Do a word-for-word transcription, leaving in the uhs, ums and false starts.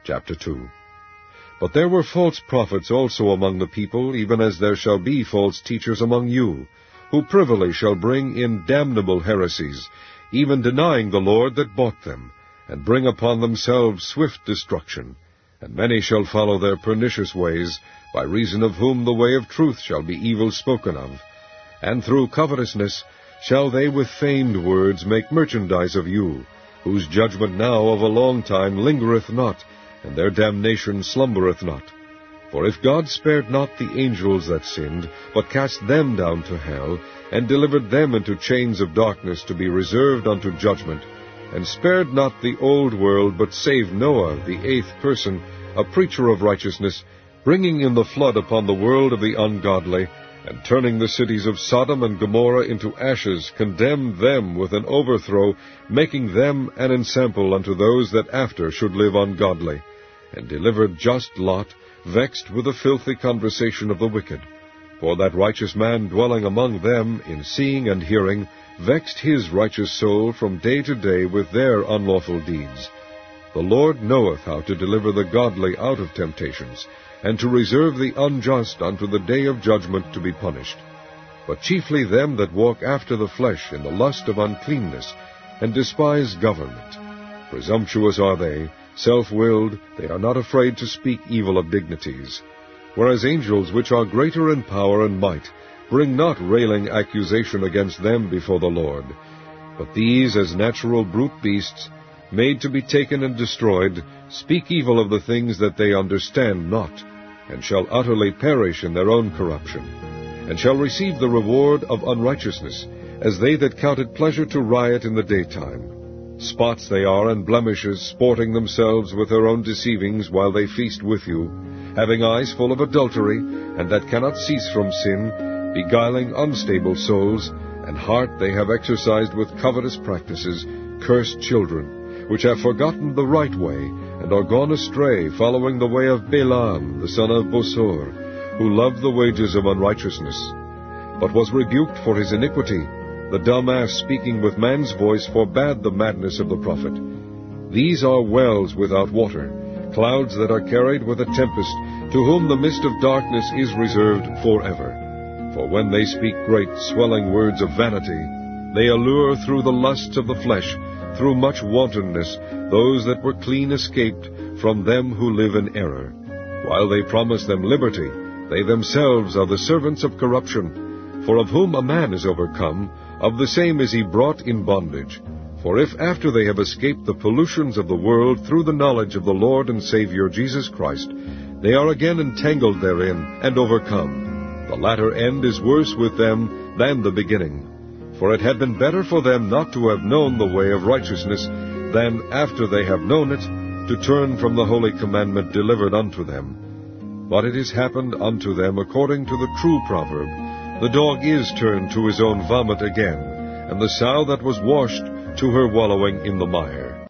Chapter two. But there were false prophets also among the people, even as there shall be false teachers among you, who privily shall bring in damnable heresies, even denying the Lord that bought them, and bring upon themselves swift destruction. And many shall follow their pernicious ways, by reason of whom the way of truth shall be evil spoken of. And through covetousness shall they with feigned words make merchandise of you, whose judgment now of a long time lingereth not, and their damnation slumbereth not. For if God spared not the angels that sinned, but cast them down to hell, and delivered them into chains of darkness to be reserved unto judgment, and spared not the old world, but saved Noah, the eighth person, a preacher of righteousness, bringing in the flood upon the world of the ungodly, and turning the cities of Sodom and Gomorrah into ashes, condemned them with an overthrow, making them an ensample unto those that after should live ungodly, and delivered just Lot, vexed with the filthy conversation of the wicked. For that righteous man dwelling among them, in seeing and hearing, vexed his righteous soul from day to day with their unlawful deeds. The Lord knoweth how to deliver the godly out of temptations, and to reserve the unjust unto the day of judgment to be punished. But chiefly them that walk after the flesh in the lust of uncleanness, and despise government. Presumptuous are they, self-willed, they are not afraid to speak evil of dignities. Whereas angels which are greater in power and might, bring not railing accusation against them before the Lord. But these, as natural brute beasts, made to be taken and destroyed, speak evil of the things that they understand not, and shall utterly perish in their own corruption, and shall receive the reward of unrighteousness, as they that count it pleasure to riot in the daytime. Spots they are and blemishes, sporting themselves with their own deceivings while they feast with you, having eyes full of adultery, and that cannot cease from sin, beguiling unstable souls, and heart they have exercised with covetous practices, cursed children, which have forgotten the right way, and are gone astray, following the way of Balaam, the son of Bosor, who loved the wages of unrighteousness, but was rebuked for his iniquity. The dumb ass speaking with man's voice forbade the madness of the prophet. These are wells without water, clouds that are carried with a tempest, to whom the mist of darkness is reserved forever. For when they speak great swelling words of vanity, they allure through the lusts of the flesh, through much wantonness, those that were clean escaped from them who live in error. While they promise them liberty, they themselves are the servants of corruption. For of whom a man is overcome, of the same is he brought in bondage. For if after they have escaped the pollutions of the world through the knowledge of the Lord and Savior Jesus Christ, they are again entangled therein and overcome, the latter end is worse with them than the beginning. For it had been better for them not to have known the way of righteousness, than, after they have known it, to turn from the holy commandment delivered unto them. But it is happened unto them according to the true proverb, the dog is turned to his own vomit again, and the sow that was washed to her wallowing in the mire.